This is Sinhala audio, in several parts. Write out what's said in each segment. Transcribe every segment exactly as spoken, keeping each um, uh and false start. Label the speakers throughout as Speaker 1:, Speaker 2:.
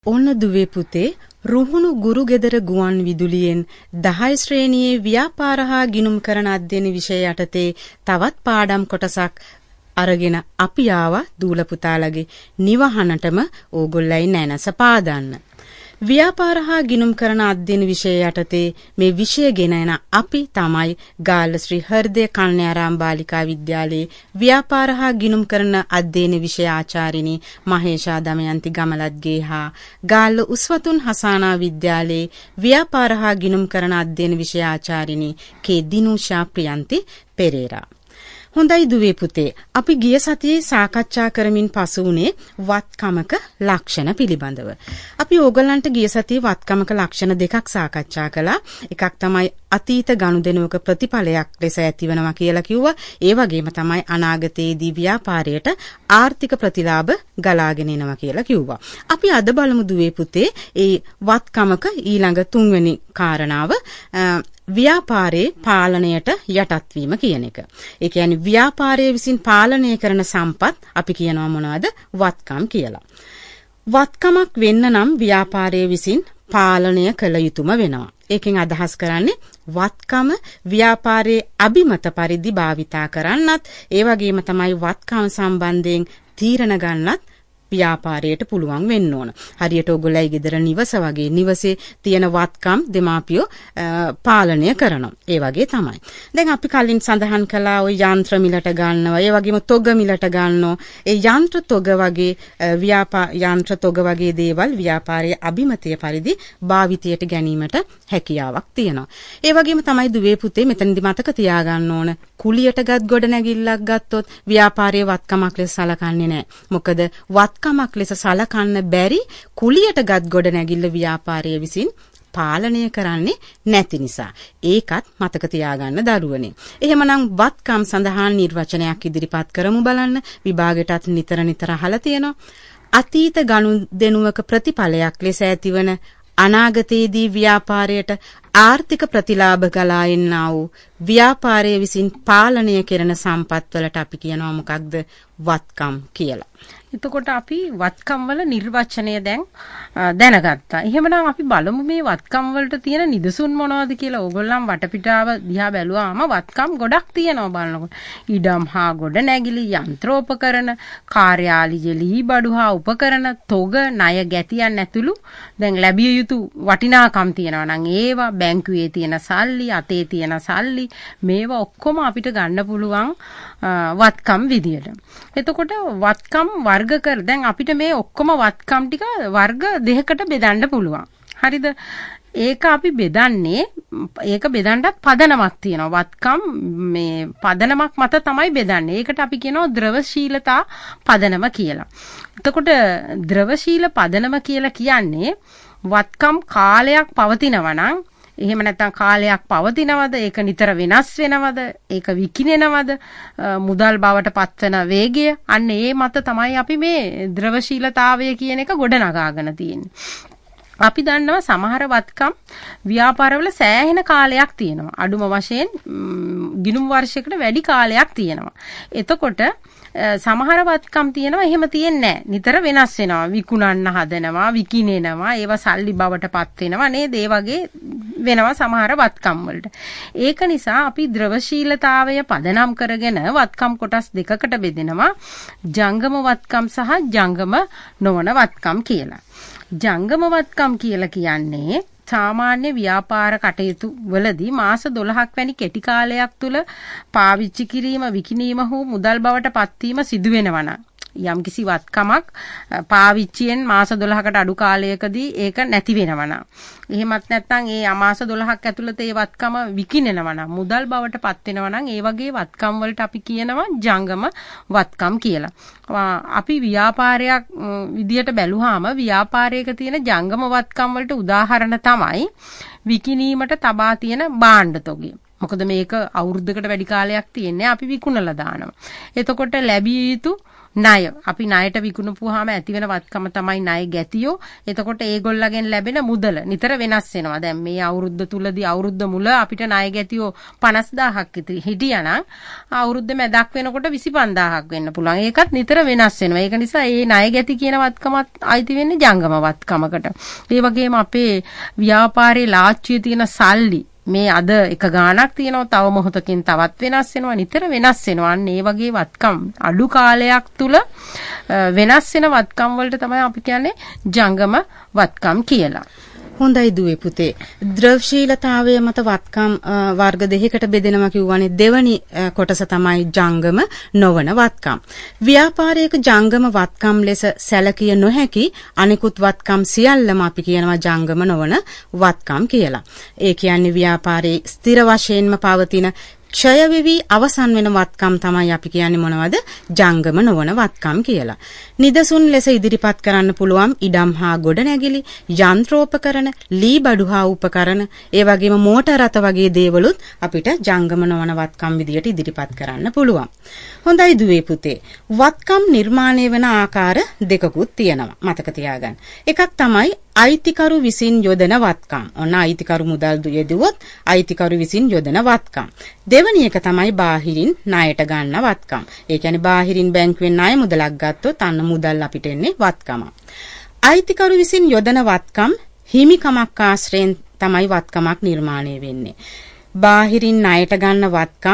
Speaker 1: ඔන්න දුවේ පුතේ රුහුණු ගුරු ගෙදර ගුවන් විදුලියෙන් දහය ශ්‍රේණියේ ව්‍යාපාර හා ගිණුම් කරන අධ්‍යයන විෂය යටතේ තවත් පාඩම් කොටසක් අරගෙන අපි ආවා දූල පුතාලගේ නිවහනටම ඕගොල්ලයි නැනස පාදන්න. ව්‍යාපාර හා ගිණුම් කරන අධ්‍යයන විෂය යටතේ මේ විෂය ගෙන එන අපි තමයි ගාල්ල ශ්‍රී හෘදය කන්‍යාරාම බාලිකා විද්‍යාලයේ ව්‍යාපාර හා ගිණුම් කරන අධ්‍යයන විෂය ආචාර්යිනී මහේෂා දමයන්ති ගමලත්ගේ හා ගාල්ල උස්වතුන් හසානා විද්‍යාලයේ ව්‍යාපාර හා ගිණුම් කරන අධ්‍යයන විෂය ආචාර්යිනී කේ දිනුෂා ප්‍රියන්ති පෙරේරා. හොඳයි දුවේ පුතේ අපි ගිය සතියේ සාකච්ඡා කරමින් පසු වුණේ වත්කමක ලක්ෂණ පිළිබඳව. අපි ඕගලන්ට ගිය සතියේ වත්කමක ලක්ෂණ දෙකක් සාකච්ඡා කළා. එකක් තමයි අතීත ගනුදෙනුවක ප්‍රතිඵලයක් ලෙස ඇතිවෙනවා කියලා කිව්වා. ඒ වගේම තමයි අනාගතයේදී ව්‍යාපාරයට ආර්ථික ප්‍රතිලාභ ගලාගෙන එනවා කියලා කිව්වා. අපි අද බලමු දුවේ පුතේ ඒ වත්කමක ඊළඟ තුන්වෙනි කාරණාව ව්‍යාපාරයේ පාලනයට යටත් වීම කියන එක. ඒ කියන්නේ ව්‍යාපාරයේ විසින් පාලනය කරන සම්පත් අපි කියනවා මොනවද? වත්කම් කියලා. වත්කමක් වෙන්න නම් ව්‍යාපාරයේ විසින් පාලනය කළ යුතුම වෙනවා. ඒකෙන් අදහස් කරන්නේ වත්කම ව්‍යාපාරයේ අභිමත පරිදි භාවිතා කරන්නත් ඒ වගේම තමයි වත්කම සම්බන්ධයෙන් තීරණ ගන්නත් ව්‍යාපාරයට පුළුවන් වෙන්න ඕන. හරියට ඔයගොල්ලයි ගෙදර නිවස වගේ නිවසේ තියෙන වත්කම් දෙමාපියෝ පාලනය කරනවා. ඒ වගේ තමයි. දැන් අපි කලින් සඳහන් කළා ওই යන්ත්‍ර මිලට ගන්නවා. ඒ වගේම තොග මිලට ගන්නවා. ඒ යන්ත්‍ර තොග වගේ ව්‍යාපා යන්ත්‍ර තොග වගේ දේවල් ව්‍යාපාරයේ අභිමතය පරිදි භාවිතයට ගැනීමට හැකියාවක් තියෙනවා. ඒ වගේම තමයි දුවේ පුතේ මෙතනදි මතක තියාගන්න ඕන කුලියටගත් ගොඩනැගිල්ලක් ගත්තොත් ව්‍යාපාරයේ වත්කමක් ලෙස සලකන්නේ නැහැ. මොකද වත්කමක් ලෙස සලකන්න බැරි කුලියටගත් ගොඩනැගිල්ල ව්‍යාපාරයේ විසින් පාලනය කරන්නේ නැති නිසා. ඒකත් මතක තියාගන්න දරුවනේ. එහෙමනම් වත්කම් සඳහා නිර්වචනයක් ඉදිරිපත් කරමු බලන්න. විභාගෙටත් නිතර නිතර අහලා තියෙනවා. අතීත ගනුදෙනුවක ප්‍රතිඵලයක් ලෙස ඇතිවන අනාගතයේදී ව්‍යාපාරයට ආර්ථික ප්‍රතිලාභ ගලා එන්නා වූ ව්‍යාපාරයේ විසින් පාලනය කරන සම්පත් වලට අපි කියනවා මොකක්ද? වත්කම් කියලා.
Speaker 2: එතකොට අපි වත්කම් වල නිර්වචනය දැන් දැනගත්තා. එහෙමනම් අපි බලමු මේ වත්කම් වලට තියෙන නිදසුන් මොනවද කියලා. ඕගොල්ලන් වටපිටාව දිහා බැලුවාම වත්කම් ගොඩක් තියෙනවා බලනකොට. ඉඩම් හා ගොඩ නැගිලි, යන්ත්‍රෝපකරණ, කාර්යාලීය ලී බඩු හා උපකරණ, තොග, ණය ගැතියන් ඇතුළු දැන් ලැබිය යුතු වටිනාකම් තියෙනවා නම් ඒවා බැංකුවේ තියෙන සල්ලි, අතේ තියෙන සල්ලි මේවා ඔක්කොම අපිට ගන්න පුළුවන් වත්කම් විදියට. එතකොට වත්කම් වර්ග කර දැන් අපිට මේ ඔක්කොම වත්කම් ටික වර්ග දෙකකට බෙදන්න පුළුවන්. හරිද? ඒක අපි බෙදන්නේ ඒක බෙදන්නත් පදනමක් තියෙනවා. වත්කම් මේ පදනමක් මත තමයි බෙදන්නේ. ඒකට අපි කියනවා ද්‍රවශීලතා පදනම කියලා. එතකොට ද්‍රවශීල පදනම කියලා කියන්නේ වත්කම් කාලයක් පවතිනවා නම් එහෙම නැත්නම් කාලයක් පවතිනවද? ඒක නිතර වෙනස් වෙනවද? ඒක විකිනෙනවද? මුදල් බවට පත්වන වේගය අන්න ඒ මත තමයි අපි මේ ද්‍රවශීලතාවය කියන එක ගොඩනගාගෙන තියෙන්නේ. අපි දන්නවා සමහර වත්කම් ව්‍යාපාරවල සෑහෙන කාලයක් තියෙනවා. අඩුම වශයෙන් ගිණුම් වර්ෂයකට වැඩි කාලයක් තියෙනවා. එතකොට සමහර වත්කම් තියෙනවා එහෙම තියෙන්නේ නැහැ. නිතර වෙනස් වෙනවා. විකුණන්න හදනවා, විකිනෙනවා, ඒවා සල්ලි බවට පත් වෙනවා නේද? ඒ වගේ වෙනවා සමහර වත්කම් වලට. ඒක නිසා අපි ද්‍රවශීලතාවය පදනම් කරගෙන වත්කම් කොටස් දෙකකට බෙදෙනවා. ජංගම වත්කම් සහ ජංගම නොවන වත්කම් කියලා. ජංගම වත්කම් කියලා කියන්නේ සාමාන්‍ය ව්‍යාපාර කටයුතු වලදී මාස දොළහක් වැනි කෙටි කාලයක් තුල පාවිච්චි කිරීම, විකිණීම හෝ මුදල් බවට පත්වීම සිදු වෙනවා නම් යම්කිසි වත්කමක් පාවිච්චියෙන් මාස දොළහකට අඩු කාලයකදී ඒක නැති වෙනවා නම් එහෙමත් නැත්නම් ඒ මාස දොළහක් ඇතුළත ඒ වත්කම විකිනෙනවා නම් මුදල් බවට පත් වෙනවා නම් ඒ වගේ වත්කම් වලට අපි කියනවා ජංගම වත්කම් කියලා. අපි ව්‍යාපාරයක් විදියට බැලුවාම ව්‍යාපාරයක තියෙන ජංගම වත්කම් වලට උදාහරණ තමයි විකිණීමට තබා තියෙන භාණ්ඩ තොගය. මොකද මේක අවුරුද්දකට වැඩි කාලයක් තියෙන්නේ අපි විකුණලා දානවා. එතකොට ලැබිය යුතු ණය. අපි ණයට විකුණපුවාම ඇති වෙන වත්කම තමයි ණය ගැතියෝ. එතකොට ඒගොල්ලගෙන් ලැබෙන මුදල නිතර වෙනස් වෙනවා. දැන් මේ අවුරුද්ද තුලදී අවුරුද්ද මුල අපිට ණය ගැතියෝ පනස් දාහක් හිටියානම් අවුරුද්ද මැදක් වෙනකොට විසි පන්දාහක් වෙන්න පුළුවන්. ඒකත් නිතර වෙනස් වෙනවා. ඒක නිසා මේ ණය ගැති කියන වත්කමත් අයිති වෙන්නේ ජංගම වත්කමකට. ඒ වගේම අපේ ව්‍යාපාරයේ ලාච්චුවේ තියෙන සල්ලි මේ අද එක ගාණක් තියෙනවා, තව මොහොතකින් තවත් වෙනස් වෙනවා, නිතර වෙනස් වෙනවා. අන්න ඒ වගේ වත්කම් අඩු කාලයක් තුල වෙනස් වෙන වත්කම් වලට තමයි අපි කියන්නේ ජංගම වත්කම් කියලා.
Speaker 1: හොඳයි දුවේ පුතේ. ද්‍රවශීලතාවය මත වත්කම් වර්ග දෙකකට බෙදෙනවා කියවනේ දෙවනි කොටස තමයි ජංගම නොවන වත්කම්. ව්‍යාපාරයක ජංගම වත්කම් ලෙස සැලකිය නොහැකි අනිකුත් වත්කම් සියල්ලම අපි කියනවා ජංගම නොවන වත්කම් කියලා. ඒ කියන්නේ ව්‍යාපාරයේ ස්ථිර වශයෙන්ම පවතින ක්ෂය වෙවි අවසන් වෙන වත්කම් තමයි අපි කියන්නේ මොනවද? ජංගම නොවන වත්කම් කියලා. නිදසුන් ලෙස ඉදිරිපත් කරන්න පුළුවන් ඉඩම් හා ගොඩනැගිලි, යන්ත්‍රෝපකරණ, ලී බඩු හා උපකරණ, ඒ වගේම මෝටර රථ වගේ දේවලුත් අපිට ජංගම නොවන වත්කම් විදියට ඉදිරිපත් කරන්න පුළුවන්. හොඳයි දුවේ පුතේ. වත්කම් නිර්මාණය වෙන ආකාර දෙකකුත් තියෙනවා. මතක තියාගන්න. එකක් තමයි අයිතිකරු විසින් යොදන වත්කම්. ඔන්න අයිතිකරු මුදල් යෙදුවොත් අයිතිකරු විසින් යොදන වත්කම්. දෙවැනි එක තමයි බාහිරින් ණයට ගන්න වත්කම්. ඒ කියන්නේ බාහිරින් බැංකුවෙන් ණය මුදලක් ගත්තොත් අන්න මුදල් අපිට එන්නේ වත්කම. අයිතිකරු විසින් යොදන වත්කම් හිමිකමක් ආශ්‍රයෙන් තමයි වත්කමක් නිර්මාණය වෙන්නේ. බාහිරින් ණයට ගන්න වත්කම්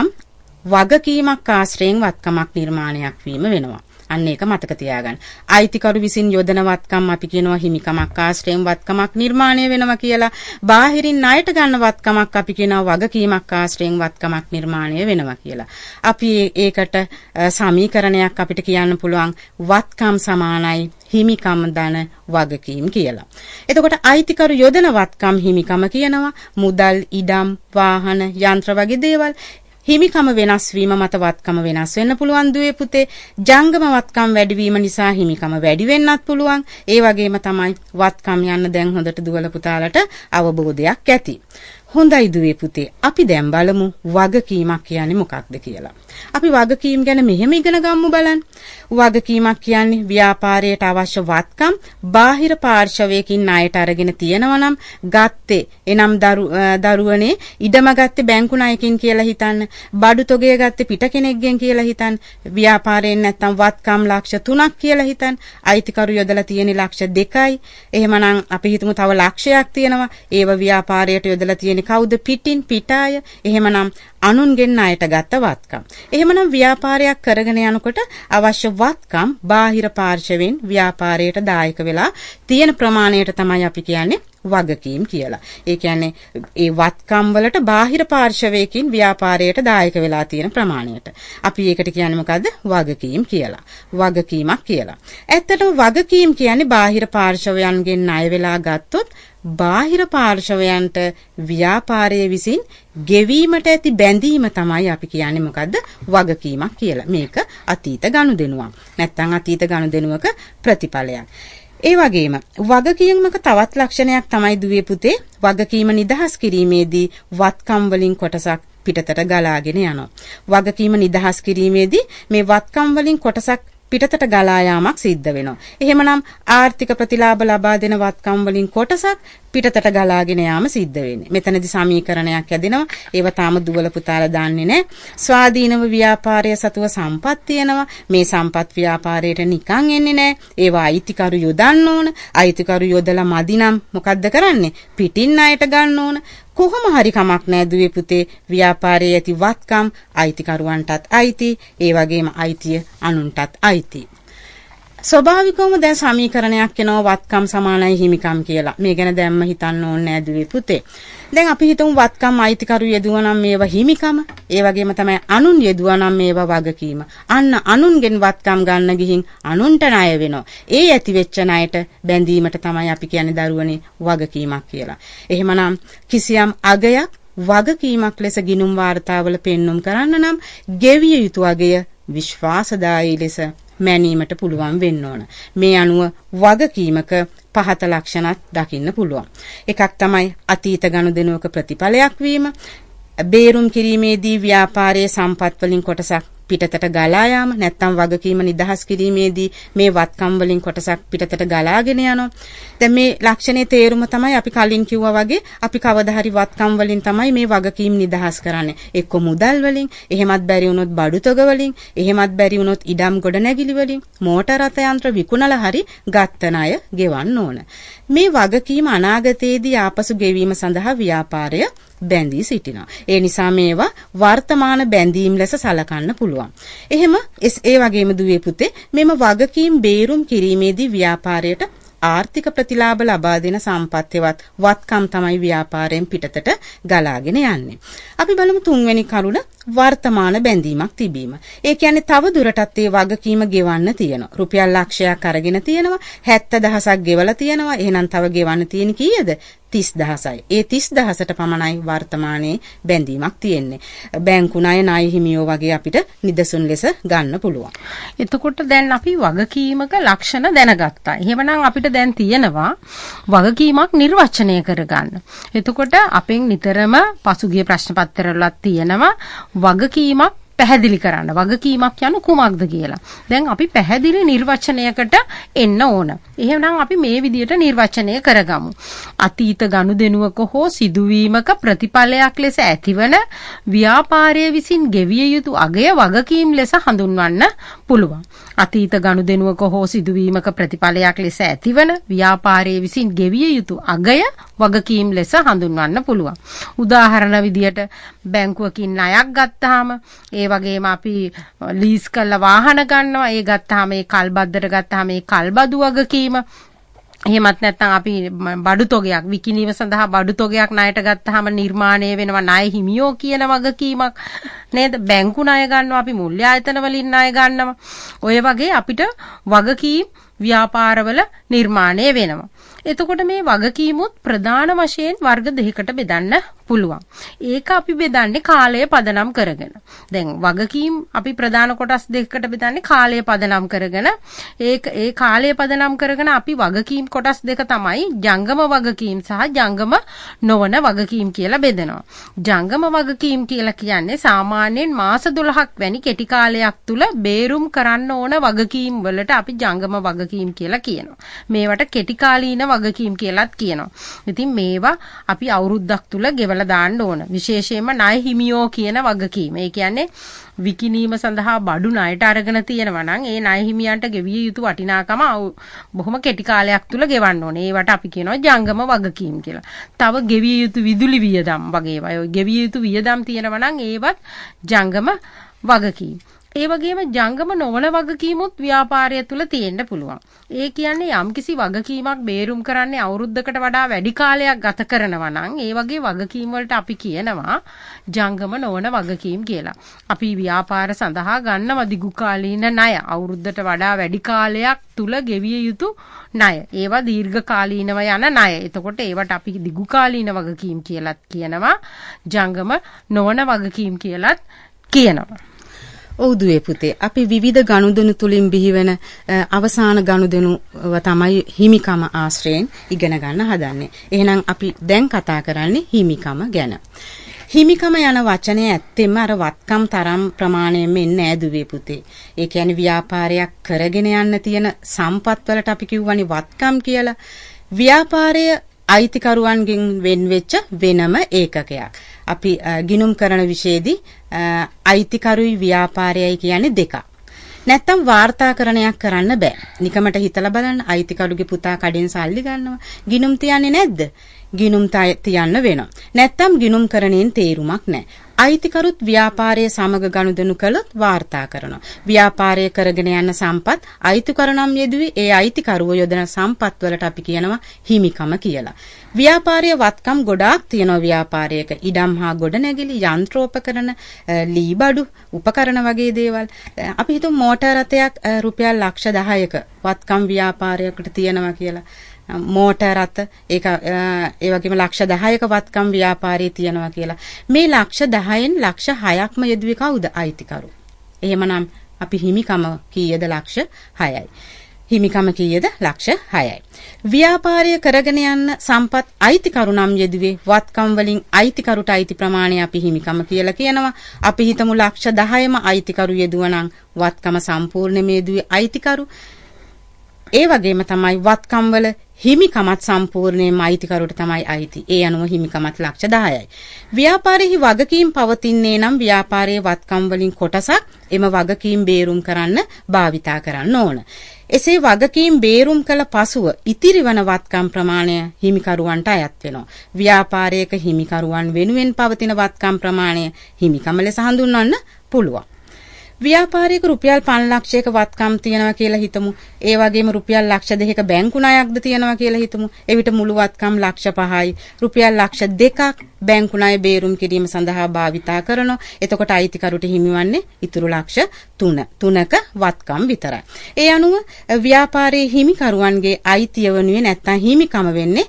Speaker 1: වගකීමක් ආශ්‍රයෙන් වත්කමක් නිර්මාණයක් වීම වෙනවා. අන්න ඒක මතක තියාගන්න. අයිතිකරු විසින් යොදන වත්කම් අපි කියනවා හිමිකමක් ආශ්‍රයෙන් වත්කමක් නිර්මාණය වෙනවා කියලා. බාහිරින් ණයට ගන්න වත්කමක් අපි කියනවා වගකීමක් ආශ්‍රයෙන් වත්කමක් නිර්මාණය වෙනවා කියලා. අපි ඒකට සමීකරණයක් අපිට කියන්න පුළුවන් වත්කම් සමානයි හිමිකම ධන වගකීම් කියලා. එතකොට අයිතිකරු යොදන වත්කම් හිමිකම කියනවා මුදල්, ඉඩම්, වාහන, යන්ත්‍ර වගේ දේවල්. හිමිකම වෙනස් වීම මත වත්කම වෙනස් වෙන්න පුළුවන් දුවේ පුතේ. ජංගම වත්කම් වැඩි වීම නිසා හිමිකම වැඩි වෙන්නත් පුළුවන්. ඒ වගේම තමයි වත්කම් යන්න දැන් හොඳට දුවල පුතාලට අවබෝධයක් ඇති. හොඳයි දුවේ පුතේ. අපි දැන් බලමු වගකීමක් කියන්නේ මොකක්ද කියලා. අපි වගකීම් ගැන මෙහෙම ඉගෙන ගමු බලන්න. වගකීමක් කියන්නේ ව්‍යාපාරයට අවශ්‍ය වත්කම් බාහිර පාර්ශවයකින් ණයට අරගෙන තියෙනවා නම් ගත්තේ එනම් දරුවනේ ඉඩම ගත්තේ බැංකු ණයකින් කියලා හිතන්න. බඩු තොගය ගත්තේ පිට කෙනෙක්ගෙන් කියලා හිතන්න. ව්‍යාපාරයෙන් නැත්තම් වත්කම් ලක්ෂ තුනක් කියලා හිතන්න. අයිතිකරු යොදලා තියෙන ලක්ෂ දෙකයි. එහෙමනම් අපි හිතමු තව ලක්ෂයක් තියෙනවා. ඒව ව්‍යාපාරයට යොදලා තියෙන කවුද? පිටින් පිටාය. එහෙමනම් අනුන්ගෙන් ණයට ගත්ත වත්කම්. එහෙමනම් ව්‍යාපාරයක් කරගෙන යනකොට අවශ්‍ය වත්කම් බාහිර පාර්ශවෙන් ව්‍යාපාරයට දායක වෙලා තියෙන ප්‍රමාණයට තමයි අපි කියන්නේ වගකීම් කියලා. ඒ කියන්නේ ඒ වත්කම් වලට බාහිර පාර්ශවයකින් ව්‍යාපාරයට දායක වෙලා තියෙන ප්‍රමාණයට. අපි ඒකට කියන්නේ මොකද්ද? වගකීම් කියලා. වගකීමක් කියලා. ඇත්තටම වගකීම් කියන්නේ බාහිර පාර්ශවයන්ගෙන් ණය වෙලා ගත්තොත් බාහිර පාර්ශවයන්ට ව්‍යාපාරයේ විසින් ගෙවීමට ඇති බැඳීම තමයි අපි කියන්නේ මොකද්ද? වගකීමක් කියලා. මේක අතීත ගනුදෙනුවක්. නැත්නම් අතීත ගනුදෙනුවක ප්‍රතිඵලයක්. ඒ වගේම වගකීමක තවත් ලක්ෂණයක් තමයි දුවේ පුතේ වගකීම නිදහස් කිරීමේදී වත්කම් වලින් කොටසක් පිටතට ගලාගෙන යනවා. වගකීම නිදහස් කිරීමේදී මේ වත්කම් වලින් කොටසක් පිටතට ගලා යාමක් සිද්ධ වෙනවා. එහෙමනම් ආර්ථික ප්‍රතිලාභ ලබා දෙන වත්කම් වලින් කොටසක් පිටතට ගලාගෙන යාම සිද්ධ වෙන්නේ. මෙතනදී සමීකරණයක් ඇදෙනවා. ඒව තාම දුවල පුතාලා දන්නේ නැහැ. ස්වාධීනව ව්‍යාපාරය සතුව සම්පත් තියෙනවා. මේ සම්පත් ව්‍යාපාරයට නිකන් එන්නේ නැහැ. ඒවා අයිතිකරු යොදන්න ඕන. අයිතිකරු යොදලා මදිනම් මොකද්ද කරන්නේ? පිටින් ණයට ගන්න ඕන. කොහොම හරි කමක් නැහැ දුවේ පුතේ. ව්‍යාපාරයේ ඇති වත්කම් අයිතිකරුවන්ටත් අයිති. ඒ වගේම අයිතිය අනුන්ටත් අයිති. ස්වභාවිකවම දැන් සමීකරණයක් එනවා වත්කම් සමානයි හිමිකම් කියලා. මේ ගැන දැම්ම හිතන්න ඕනේ නෑ දුවේ පුතේ. දැන් අපි හිතමු වත්කම් අයිතිකරු යෙදුවා නම් මේවා හිමිකම. ඒ වගේම තමයි අනුන් යෙදුවා නම් මේවා වගකීම. අන්න අනුන්ගෙන් වත්කම් ගන්න ගිහින් අනුන්ට ණය වෙනවා. ඒ ඇති වෙච්ච ණයට බැඳීමට තමයි අපි කියන්නේ දරුවනේ වගකීමක් කියලා. එහෙමනම් කිසියම් අගයක් වගකීමක් ලෙස ගිණුම් වාර්තාවල පෙන්눔 කරන්න නම් ගෙවිය යුතු අගය විශ්වාසදායී ලෙස මැනීමට පුළුවන් වෙන්න ඕන. මේ අනුව වගකීමක පහත ලක්ෂණත් දකින්න පුළුවන්. එකක් තමයි අතීත ගනුදෙනුවක ප්‍රතිඵලයක් වීම. බේරුම් කිරීමේදී ව්‍යාපාරයේ සම්පත් වලින් කොටසක් පිටතට ගලා යාම නැත්නම් වගකීම නිදහස් කිරීමේදී මේ වත්කම් වලින් කොටසක් පිටතට ගලාගෙන යනවා. දැන් මේ ලක්ෂණයේ තේරුම තමයි අපි කලින් කිව්වා වගේ අපි කවදා හරි වත්කම් වලින් තමයි මේ වගකීම් නිදහස් කරන්නේ. එක්ක මුදල් වලින්, එහෙමත් බැරි වුණොත් බඩු තොග වලින්, එහෙමත් බැරි වුණොත් ඉඩම් ගොඩනැගිලි වලින්, මෝටර රථ යන්ත්‍ර විකුණලා හරි ගත්ත ණය ගෙවන්න ඕන. මේ වගකීම අනාගතයේදී ආපසු ගෙවීම සඳහා ව්‍යාපාරය බැඳී සිටිනවා. ඒ නිසා මේවා වර්තමාන බැඳීම් ලෙස සලකන්න පුළුවන්. එහෙම ඒ වගේම දුවේ පුතේ මෙම වගකීම් බේරුම් කිරීමේදී ව්‍යාපාරයට ආර්ථික ප්‍රතිලාභ ලබා දෙන සම්පත්තිවත් වත්කම් තමයි ව්‍යාපාරයෙන් පිටතට ගලාගෙන යන්නේ. අපි බලමු තුන්වෙනි කරුණ වර්තමාන බැඳීමක් තිබීම. ඒ කියන්නේ තව දුරටත් ඒ වගකීම ගෙවන්න තියෙනවා. රුපියල් ලක්ෂයක් අරගෙන තියෙනවා, හැත්තෑ දහසක් ගෙවලා තියෙනවා. එහෙනම් තව ගෙවන්න තියෙන කීයද? තිස් දහසයි. ඒ තිස් දහසට පමණයි වර්තමානයේ බැඳීමක් තියෙන්නේ. බැංකු ණය, ණය හිමියෝ වගේ අපිට නිදසුන් ලෙස ගන්න පුළුවන්.
Speaker 2: එතකොට දැන් අපි වගකීමක ලක්ෂණ දැනගත්තා. එහෙමනම් අපිට දැන් තියෙනවා වගකීමක් නිර්වචනය කරගන්න. එතකොට අපෙන් නිතරම පසුගිය ප්‍රශ්න පත්‍රවලත් තියෙනවා වගකීමක් පැහැදිලි කරන්න. වගකීමක් යනු කුමක්ද කියලා. දැන් අපි පැහැදිලි නිර්වචනයකට එන්න ඕන. එහෙනම් අපි මේ විදිහට නිර්වචනය කරගමු. අතීත ගනුදෙනුවක හෝ සිදුවීමක ප්‍රතිඵලයක් ලෙස ඇතිවන ව්‍යාපාරය විසින් ගෙවිය යුතු අගය වගකීම් ලෙස හඳුන්වන්න පුළුවන්. අතීත ගනුදෙනුවක හෝ සිදුවීමක ප්‍රතිඵලයක් ලෙස ඇතිවන ව්‍යාපාරය විසින් ගෙවිය යුතු අගය වගකීම් ලෙස හඳුන්වන්න පුළුවන්. උදාහරණ විදියට බැංකුවකින් ණයක් ගත්තාම ඒ වගේම අපි ලීස් කරලා වාහන ගන්නවා. ඒ ගත්තාම ඒ කල්බද්දට ගත්තාම ඒ කල්බදු වගකීම. එහෙමත් නැත්නම් අපි බඩු තොගයක් විකිණීම සඳහා බඩු තොගයක් ණයට ගත්තාම නිර්මාණය වෙනවා ණය හිමියෝ කියන වගකීමක් නේද? බැංකු ණය ගන්නවා අපි මුල්‍ය ආයතන වලින් ණය ගන්නවා. ඔය වගේ අපිට වගකීම් ව්‍යාපාරවල නිර්මාණය වෙනවා. එතකොට මේ වගකීමුත් ප්‍රධාන වශයෙන් වර්ග දෙකකට බෙදන්න පුළුවන්. ඒක අපි බෙදන්නේ කාලය පදනම් කරගෙන. දැන් වගකීම් අපි ප්‍රධාන කොටස් දෙකකට බෙදන්නේ කාලය පදනම් කරගෙන. ඒක ඒ කාලය පදනම් කරගෙන අපි වගකීම් කොටස් දෙක තමයි ජංගම වගකීම් සහ ජංගම නොවන වගකීම් කියලා බෙදනවා. ජංගම වගකීම් කියලා කියන්නේ සාමාන්‍යයෙන් මාස දොළහක් වැනි කෙටි කාලයක් තුල බේරුම් කරන්න ඕන වගකීම් වලට අපි ජංගම වගකීම් කියලා කියනවා. මේවට කෙටි කාලීන වගකීම් කියලාත් කියනවා. ඉතින් මේවා අපි අවුරුද්දක් තුල ගෙවලා දාන්න ඕන. විශේෂයෙන්ම ණය හිමියෝ කියන වගකීම. ඒ කියන්නේ විකිණීම සඳහා බඩු ණයට අරගෙන තියෙනවා නම් ඒ ණය හිමියන්ට ගෙවිය යුතු වටිනාකම බොහොම කෙටි කාලයක් තුල ගෙවන්න ඕනේ. ඒවට අපි කියනවා ජංගම වගකීම් කියලා. තව ගෙවිය යුතු විදුලි වියදම් වගේ ඒවා. ඔය ගෙවිය යුතු වියදම් තියෙනවා නම් ඒවත් ජංගම වගකීම්. ඒ වගේම ජංගම නොවන වගකීමුත් ව්‍යාපාරය තුල තියෙන්න පුළුවන්. ඒ කියන්නේ යම්කිසි වගකීමක් බේරුම් කරන්නේ අවුරුද්දකට වඩා වැඩි කාලයක් ගත කරනවා නම් ඒ වගේ වගකීම් වලට අපි කියනවා ජංගම නොවන වගකීම් කියලා. අපි ව්‍යාපාර සඳහා ගන්නව දිගු කාලීන ණය අවුරුද්දට වඩා වැඩි කාලයක් තුල ගෙවිය යුතු ණය. ඒවා දීර්ඝ කාලීනව යන ණය. එතකොට ඒවට අපි දිගු කාලීන වගකීම් කියලාත් කියනවා. ජංගම නොවන වගකීම් කියලාත් කියනවා.
Speaker 1: ඔව් දුවේ පුතේ අපි විවිධ ගනුදෙනු තුලින් බිහිවෙන අවසාන ගනුදෙනුව තමයි හිමිකම ආශ්‍රයෙන් ඉගෙන ගන්න හදන්නේ. එහෙනම් අපි දැන් කතා කරන්නේ හිමිකම ගැන. හිමිකම යන වචනේ ඇත්තෙම අර වත්කම් තරම් ප්‍රමාණයෙන් එන්නේ නෑ දුවේ පුතේ. ඒ කියන්නේ ව්‍යාපාරයක් කරගෙන යන්න තියෙන සම්පත් වලට අපි කියවනේ වත්කම් කියලා. ව්‍යාපාරය අයිතිකරුවන්ගෙන් වෙන් වෙච්ච වෙනම ඒකකයක්. අපි ගිණුම් කරන විශේෂදී අයිතිකරුයි ව්‍යාපාරයයි කියන්නේ දෙකක්. නැත්තම් වාර්තාකරණයක් කරන්න බෑ. නිකමට හිතලා බලන්න අයිතිකරුගේ පුතා කඩෙන් සල්ලි ගන්නවා. ගිණුම් තියන්නේ නැද්ද? ගිණුම් තියන්න වෙනවා. නැත්තම් ගිණුම් කරණයෙන් තේරුමක් නැහැ. අයිතිකරුත් ව්‍යාපාරයේ සමග ගනුදෙනු කළොත් වාර්තා කරනවා. ව්‍යාපාරය කරගෙන යන සම්පත් අයිතිකරණම් යෙදුවේ ඒ අයිතිකරුව යොදන සම්පත් වලට අපි කියනවා හිමිකම කියලා. ව්‍යාපාරයේ වත්කම් ගොඩාක් තියෙනවා ව්‍යාපාරයක. ඉඩම් හා ගොඩනැගිලි, යන්ත්‍රෝපකරණ, ලීබඩු, උපකරණ වගේ දේවල්. අපි හිතමු මෝටර රථයක් රුපියල් ලක්ෂ දහයක වත්කම් ව්‍යාපාරයකට තියෙනවා කියලා. මෝටර රථ ඒක ඒ වගේම ලක්ෂ දහයක වත්කම් ව්‍යාපාරයේ තියෙනවා කියලා. මේ ලක්ෂ දහයෙන් ලක්ෂ හයක්ම යෙදුවේ කවුද? අයිතිකරු. එහෙමනම් අපි හිමිකම කීයද? ලක්ෂ හයයි. හිමිකම කීයද? ලක්ෂ හයයි. ව්‍යාපාරය කරගෙන යන්න සම්පත් අයිතිකරු නම් යෙදුවේ වත්කම් වලින් අයිතිකරුට අයිති ප්‍රමාණය අපි හිමිකම කියලා කියනවා. අපි හිතමු ලක්ෂ දහයම අයිතිකරු යෙදුවනම් වත්කම සම්පූර්ණයෙන්ම යෙදුවේ අයිතිකරු. ඒ වගේම තමයි වත්කම් වල හිමිකමත් සම්පූර්ණයෙන්ම අයිතිකරුට තමයි අයිති. ඒ අනුව හිමිකමත් ලක්ෂ දහයයි. ව්‍යාපාරෙහි වගකීම් පවතින්නේ නම් ව්‍යාපාරයේ වත්කම් වලින් කොටසක් එම වගකීම් බේරුම් කරන්න භාවිතා කරන්න ඕන. එසේ වගකීම් බේරුම් කළ පසුව ඉතිරි වන වත්කම් ප්‍රමාණය හිමිකරුවන්ට අයත් වෙනවා. ව්‍යාපාරයක හිමිකරුවන් වෙනුවෙන් පවතින වත්කම් ප්‍රමාණය හිමිකම ලෙස හඳුන්වන්න පුළුවන්. ව්‍යාපාරික රුපියල් පන්ස් ලක්ෂයක වත්කම් තියනවා කියලා හිතමු. ඒ වගේම රුපියල් ලක්ෂ දෙකක බැංකු ණයක්ද තියනවා කියලා හිතමු. එවිට මුළු වත්කම් ලක්ෂ පහයි. රුපියල් ලක්ෂ දෙකක් බැංකු ණය බේරුම් කිරීම සඳහා භාවිතා කරනවා. එතකොට අයිතිකරුට හිමිවන්නේ ඉතුරු ලක්ෂ තුන. තුනක වත්කම් විතරයි. ඒ අනුව ව්‍යාපාරයේ හිමිකරුවන්ගේ අයිතිය වනුවේ නැත්නම් හිමිකම වෙන්නේ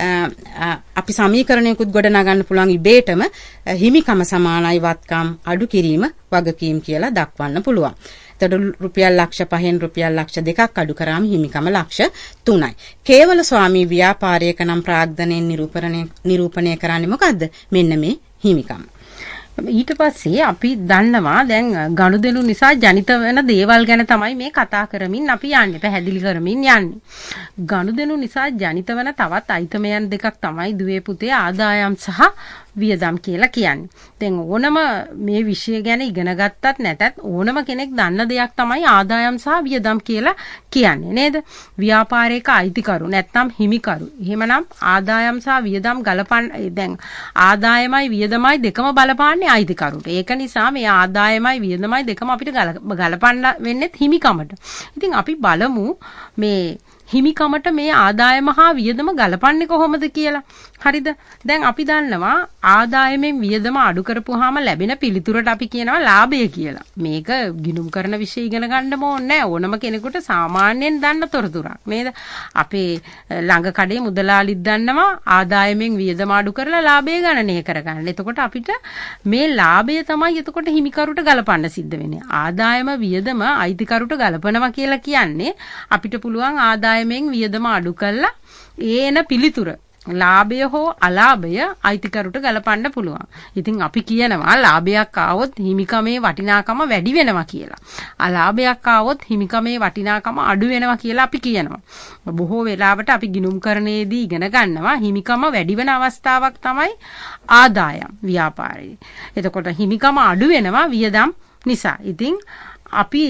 Speaker 1: අපි සමීකරණයකුත් ගොඩ නගන්න පුළුවන් ඉබේටම හිමිකම සමානයි වත්කම් අඩු කිරීම වගකීම් කියලා දක්වන්න පුළුවන්. එතකොට රුපියල් ලක්ෂ පහෙන් රුපියල් ලක්ෂ දෙකක් අඩු කරාම හිමිකම ලක්ෂ තුනයි. කේවල ස්වාමී ව්‍යාපාරයක නම් ප්‍රාග්ධනයෙන් නිරූපණය නිරූපණය කරන්නේ මොකද්ද? මෙන්න මේ හිමිකම.
Speaker 2: ඊට පස්සේ අපි දන්නවා දැන් ගනුදෙනු නිසා ජනිත වෙන දේවල් ගැන තමයි මේ කතා කරමින් අපි යන්නේ පැහැදිලි කරමින් යන්නේ. ගනුදෙනු නිසා ජනිත වෙන තවත් අයිතමයන් දෙකක් තමයි දුවේ පුතේ ආදායම් සහ වියදම් කියලා කියන්නේ. දැන් ඕනම මේ විෂය ගැන ඉගෙන ගත්තත් නැතත් ඕනම කෙනෙක් දන්න දෙයක් තමයි ආදායම් සහ වියදම් කියලා කියන්නේ නේද? ව්‍යාපාරයක අයිතිකරු නැත්නම් හිමිකරු. එහෙමනම් ආදායම් සහ වියදම් ගලපන්න දැන් ආදායමයි වියදමයි දෙකම බලපාන්නේ අයිතිකරුට. ඒක නිසා මේ ආදායමයි වියදමයි දෙකම අපිට ගලපන්න වෙන්නේ හිමිකමට. ඉතින් අපි බලමු මේ හිමිකමට මේ ආදායම හා වියදම ගලපන්නේ කොහොමද කියලා. හරිද? දැන් අපි දන්නවා ආදායමෙන් වියදම අඩු කරපුවාම ලැබෙන පිළිතුරට අපි කියනවා ලාභය කියලා. මේක ගිණුම් කරන විෂය ඉගෙන ගන්න ඕනේ නැහැ. ඕනම කෙනෙකුට සාමාන්‍යයෙන් දන්න තොරතුරක් නේද? අපේ ළඟ කඩේ මුදලාලිත් දන්නවා ආදායමෙන් වියදම අඩු කරලා ලාභය ගණනය කරගන්න. එතකොට අපිට මේ ලාභය තමයි එතකොට හිමිකරුට ගලපන්න සිද්ධ වෙන්නේ. ආදායම වියදම අයිතිකරුට ගලපනවා කියලා කියන්නේ අපිට පුළුවන් ආදායමෙන් වියදම අඩු කළා ඒන පිළිතුර ලාභය හෝ අලාභය අයිතිකරුට ගලපන්න පුළුවන්. ඉතින් අපි කියනවා ලාභයක් ආවොත් හිමිකමේ වටිනාකම වැඩි වෙනවා කියලා. අලාභයක් ආවොත් හිමිකමේ වටිනාකම අඩු වෙනවා කියලා අපි කියනවා. බොහෝ වෙලාවට අපි ගිණුම් කරණයේදී ඉගෙන ගන්නවා හිමිකම වැඩි වෙන අවස්ථාවක් තමයි ආදායම් ව්‍යාපාරයේ. එතකොට හිමිකම අඩු වෙනවා වියදම් නිසා. ඉතින් අපි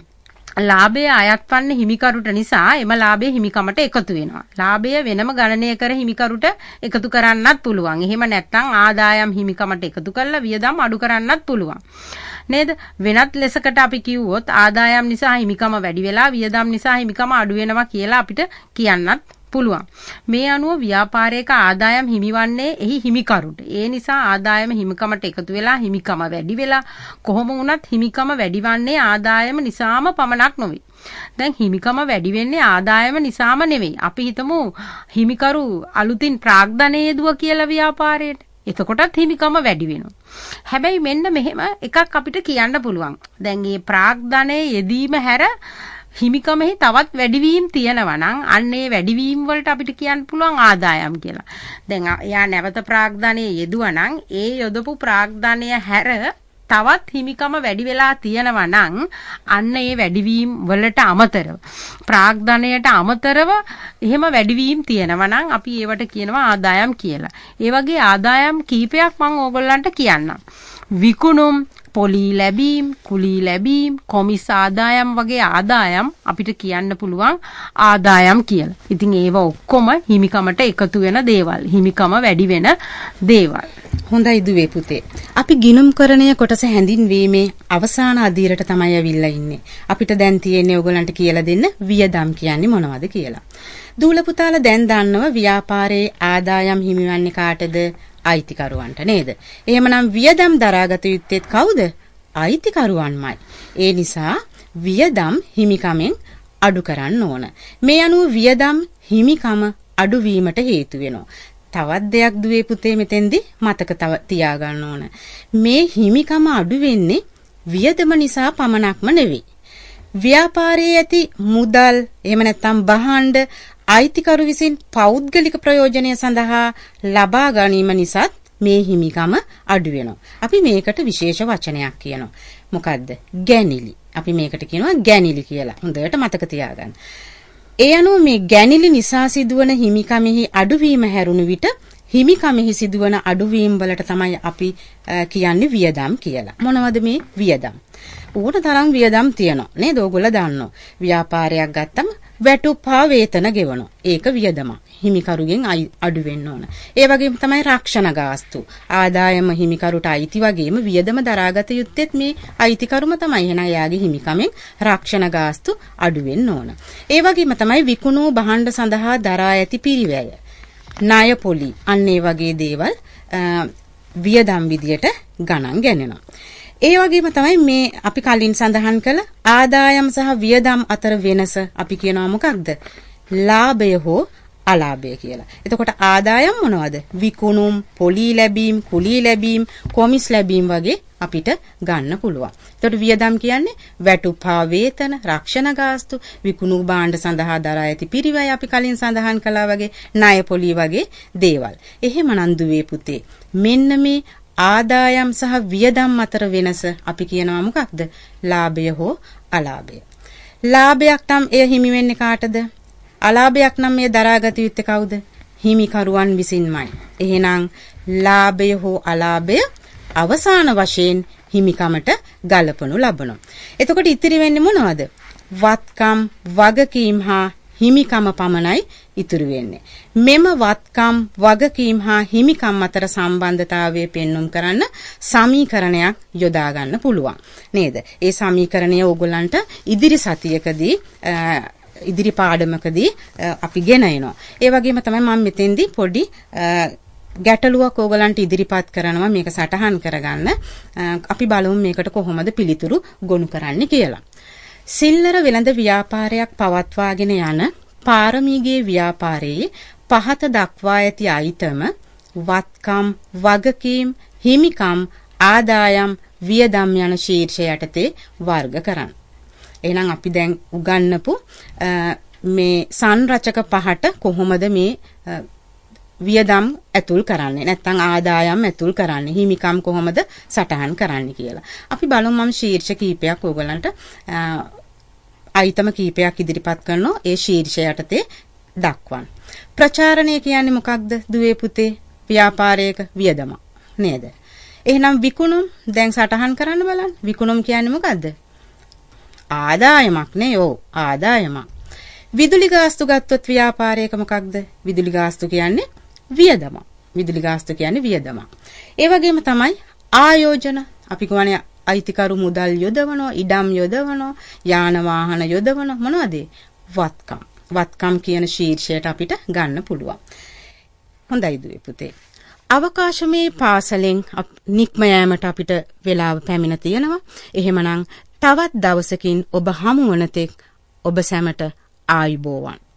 Speaker 2: ලාභය අයත් වන්නේ හිමිකරුට නිසා එම ලාභය හිමිකමට එකතු වෙනවා. ලාභය වෙනම ගණනය කර හිමිකරුට එකතු කරන්නත් පුළුවන්. එහෙම නැත්නම් ආදායම් හිමිකමට එකතු කරලා වියදම් අඩු කරන්නත් පුළුවන්. නේද? වෙනත් ලෙසකට අපි කිව්වොත් ආදායම් නිසා හිමිකම වැඩි වෙලා වියදම් නිසා හිමිකම අඩු වෙනවා කියලා අපිට කියන්නත් පුළුවන්. මේ අනුව ව්‍යාපාරයක ආදායම් හිමිවන්නේ එහි හිමිකරුට. ඒ නිසා ආදායම හිමිකමට එකතු වෙලා හිමිකම වැඩි වෙලා කොහොම වුණත් හිමිකම වැඩිවන්නේ ආදායම නිසාම පමණක් නොවේ. දැන් හිමිකම වැඩි වෙන්නේ ආදායම නිසාම නෙවෙයි. අපි හිතමු හිමිකරු අලුතින් ප්‍රාග්ධනය යෙදුවා කියලා ව්‍යාපාරයට. එතකොටත් හිමිකම වැඩි වෙනවා. හැබැයි මෙන්න මෙහෙම එකක් අපිට කියන්න පුළුවන්. දැන් මේ ප්‍රාග්ධනය යෙදීම හැර හිමිකමෙහි තවත් වැඩිවීම් තියෙනවා නම් අන්න ඒ වැඩිවීම් වලට අපිට කියන්න පුළුවන් ආදායම් කියලා. දැන් එයා නැවත ප්‍රාග්ධනයේ යෙදුවා නම් ඒ යොදපු ප්‍රාග්ධනය හැර තවත් හිමිකම වැඩි වෙලා තියෙනවා නම් අන්න ඒ වැඩිවීම් වලට අමතරව ප්‍රාග්ධනයට අමතරව එහෙම වැඩිවීම් තියෙනවා නම් අපි ඒවට කියනවා ආදායම් කියලා. ඒ වගේ ආදායම් කීපයක් මම ඕගොල්ලන්ට කියන්නම්. විකුණුම්, පොලී ලැබීම්, කුලී ලැබීම්, කොමිස් ආදායම් වගේ ආදායම් අපිට කියන්න පුළුවන් ආදායම් කියලා. ඉතින් ඒව ඔක්කොම හිමිකමට එකතු වෙන දේවල්. හිමිකම වැඩි වෙන දේවල්.
Speaker 1: හොඳයි දුවේ පුතේ. අපි ගිණුම්කරණය කොටස හැඳින්වීමේ අවසාන අදියරට තමයි අවිල්ලා ඉන්නේ. අපිට දැන් තියෙන්නේ ඔයගලන්ට කියලා දෙන්න වියදම් කියන්නේ මොනවද කියලා. දූල පුතාලා දැන් දන්නව ව්‍යාපාරයේ ආදායම් හිමිවන්නේ කාටද? අයිතිකරුවන්ට නේද? එහෙමනම් වියදම් දරාගත යුත්තේ කවුද? අයිතිකරුවන්මයි. ඒ නිසා වියදම් හිමිකමෙන් අඩු කරන්න ඕන. මේ අනුව වියදම් හිමිකම අඩු වීමට හේතු වෙනවා. තවත් දෙයක් දුවේ පුතේ මෙතෙන්දි මතක තියාගන්න ඕන. මේ හිමිකම අඩු වෙන්නේ වියදම නිසා පමණක්ම නෙවෙයි. ව්‍යාපාරයේ ඇති මුදල් එහෙම නැත්නම් භාණ්ඩ අයිතිකරු විසින් පෞද්ගලික ප්‍රයෝජනය සඳහා ලබා ගැනීම නිසා මේ හිමිකම අඩු වෙනවා. අපි මේකට විශේෂ වචනයක් කියනවා. මොකද්ද? ගැනිලි. අපි මේකට කියනවා ගැනිලි කියලා. හොඳට මතක තියාගන්න. ඒ අනුව මේ ගැනිලි නිසා සිදුවන හිමිකමෙහි අඩුවීම හැරුණු විට හිමිකමෙහි සිදුවන අඩුවීම් වලට තමයි අපි කියන්නේ වියදම් කියලා. මොනවද මේ වියදම්? ඕන තරම් වියදම් තියෙනවා නේද? ඕගොල්ලෝ දන්නවා. ව්‍යාපාරයක් ගත්තම වැටුප් හා වේතන ගෙවනවා. ඒක වියදම. හිමිකරුගෙන් අඩු වෙන්න ඕන. ඒ වගේම තමයි රක්ෂණ ගාස්තු. ආදායම හිමිකරුට අයිති වගේම වියදම දරාගත යුත්තේත් මේ අයිතිකරුම තමයි. එහෙනම් එයාගේ හිමිකමෙන් රක්ෂණ ගාස්තු අඩු වෙන්න ඕන. ඒ වගේම තමයි විකුණු භාණ්ඩ සඳහා දරා ඇති පිරිවැය. ණය පොලි අන්න ඒ වගේ දේවල් වියදම් විදියට ගණන් ගන්නනවා. ඒ වගේම තමයි මේ අපි කලින් සඳහන් කළ ආදායම් සහ වියදම් අතර වෙනස අපි කියනවා මොකක්ද? ලාභය හෝ අලාභය කියලා. එතකොට ආදායම් මොනවද? විකුණුම්, පොලි ලැබීම්, කුලී ලැබීම්, කොමිස් ලැබීම් වගේ අපිට ගන්න පුළුවන්. එතකොට වියදම් කියන්නේ වැටුප් හා වේතන, රක්ෂණ ගාස්තු, විකුණු භාණ්ඩ සඳහා දරා ඇති පිරිවැය අපි කලින් සඳහන් කළා වගේ ණය පොලි වගේ දේවල්. එහෙමනම් දුවේ පුතේ මෙන්න මේ ආදායම් සහ වියදම් අතර වෙනස අපි කියනවා මොකක්ද? ලාභය හෝ අලාභය. ලාභයක් නම් එය හිමි වෙන්නේ කාටද? අලාභයක් නම් මේ දරාගත යුත්තේ කවුද? හිමිකරුවන් විසින්මයි. එහෙනම් ලාභය හෝ අලාභය අවසාන වශයෙන් හිමිකමට ගලපනු ලබනවා. එතකොට ඉතිරි වෙන්නේ මොනවද? වත්කම්, වගකීම් හා හිමිකම පමණයි ඉතුරු වෙන්නේ. මෙම වත්කම්, වගකීම් හා හිමිකම් අතර සම්බන්ධතාවය පෙන්වුම් කරන්න සමීකරණයක් යොදා ගන්න පුළුවන්. නේද? ඒ සමීකරණය ඕගොල්ලන්ට ඉදිරි සතියකදී ඉදිරි පාඩමකදී අපි ගෙන එනවා. ඒ වගේම තමයි මම මෙතෙන්දී පොඩි ගැටලුවක් ඕගලන්ට ඉදිරිපත් කරනවා මේක සටහන් කරගන්න. අපි බලමු මේකට කොහොමද පිළිතුරු ගොනු කරන්න කියලා. සිල්ලර වෙළඳ ව්‍යාපාරයක් පවත්වාගෙන යන පාරමීගේ ව්‍යාපාරයේ පහත දක්වා ඇති අයිතම වත්කම්, වගකීම්, හිමිකම්, ආදායම්, වියදම් යන ශීර්ෂය යටතේ වර්ග කරන්න. එහෙනම් අපි දැන් උගන්වපු මේ සංරචක පහට කොහොමද මේ වියදම් ඇතුල් කරන්නේ නැත්නම් ආදායම් ඇතුල් කරන්නේ හිමිකම් කොහොමද සටහන් කරන්නේ කියලා. අපි බලමු මම ශීර්ෂ කීපයක් ඕගලන්ට අයිතම කීපයක් ඉදිරිපත් කරනවා ඒ ශීර්ෂ යටතේ දක්වන්න. ප්‍රචාරණය කියන්නේ මොකක්ද දුවේ පුතේ? ව්‍යාපාරයක වියදම නේද? එහෙනම් විකුණුම් දැන් සටහන් කරන්න බලන්න. විකුණුම් කියන්නේ මොකද්ද? ආදායමක් නේ. ඔව් ආදායමක්. විදුලි ගාස්තු ගත්තොත් ව්‍යාපාරයක මොකක්ද? විදුලි ගාස්තු කියන්නේ වියදම. විදුලි ගාස්තු කියන්නේ වියදම. ඒ වගේම තමයි ආයෝජන. අපි කියන්නේ අයිතිකරු මුදල් යොදවනවා, ඉඩම් යොදවනවා, යාන වාහන යොදවනවා. මොනවද? වත්කම්. වත්කම් කියන ශීර්ෂයට අපිට ගන්න පුළුවන්. හොඳයි දුවේ පුතේ. අවකාශමේ පාසලෙන් නික්ම යෑමට අපිට වෙලාව පැමිණ තියෙනවා. එහෙමනම් තවත් දවසකින් ඔබ හමු වන තෙක් ඔබ සැමට ආයුබෝවන්.